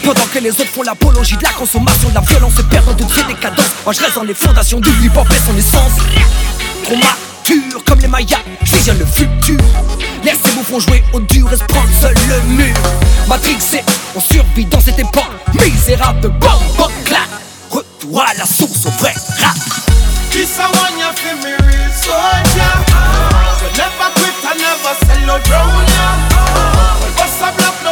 Pendant que les autres font l'apologie de la consommation, de la violence et perdent de pied des cadences. Moi je reste dans les fondations du hip-hop et son essence. Trop mature comme les Mayas, je visionne le futur. Laisse ces bouffons jouer au dur et se prendre seul le mur. Matrixé, on survit dans cette époque misérable de bombe clap. Retour à la source au vrai rap. This one you feel me real soldier. You never quit, I never sell no drone.